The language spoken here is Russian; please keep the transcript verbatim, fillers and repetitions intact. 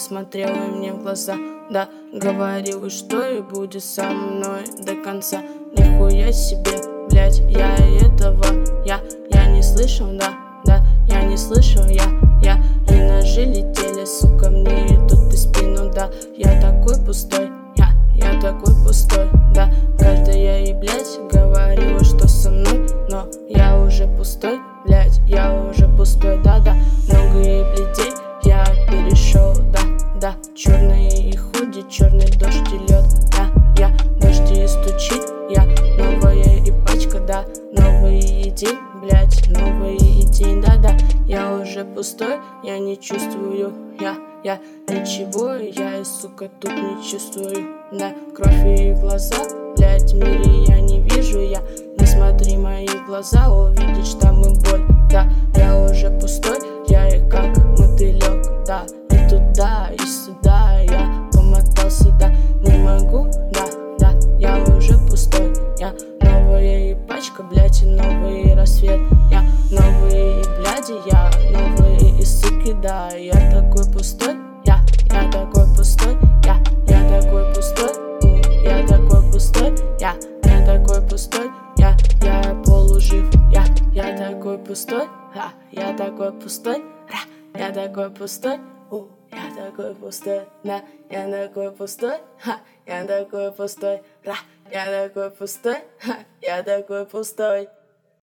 смотрела мне в глаза. Да, говорила, что и будет со мной до конца. Нихуя себе, блять, я этого, я, я не слышал, да, да, я не слышал, я, я. И ножи летели, сука, мне идут и спину, да. Я такой пустой, я, я такой пустой, да. Каждая и, блять, говорила, что со мной, но я уже пустой, блять, я уже пустой, да-да. Многие бледей я перешел, да, да. Черные и худи, черный дождь и лед, я, я. Дождь и стучит, я, новая и пачка, да. Новые идеи, блять, новые идеи, да-да. Я уже пустой, я не чувствую, я, я ничего, я и, сука, тут не чувствую, да. Кровь и глаза, блять, в мире я не вижу, я. Не смотри мои глаза, увидишь там и боль, да. Я уже пустой, я и как мотылек, да. И туда, и сюда, я помотался, да. Не могу, да, да, я уже пустой, я. Новая и пачка, блять, и новый рассвет, я. Новые и бляди, я, новые и суки, да. Я такой пустой, я, я такой пустой, я, я такой пустой, я такой пустой, я, я такой пустой, я, я полужив, я, я такой пустой, ха, я такой пустой, ра, я такой пустой, у, я такой пустой, да, я такой пустой, ха, я такой пустой, ра, я такой пустой, ха, я такой пустой.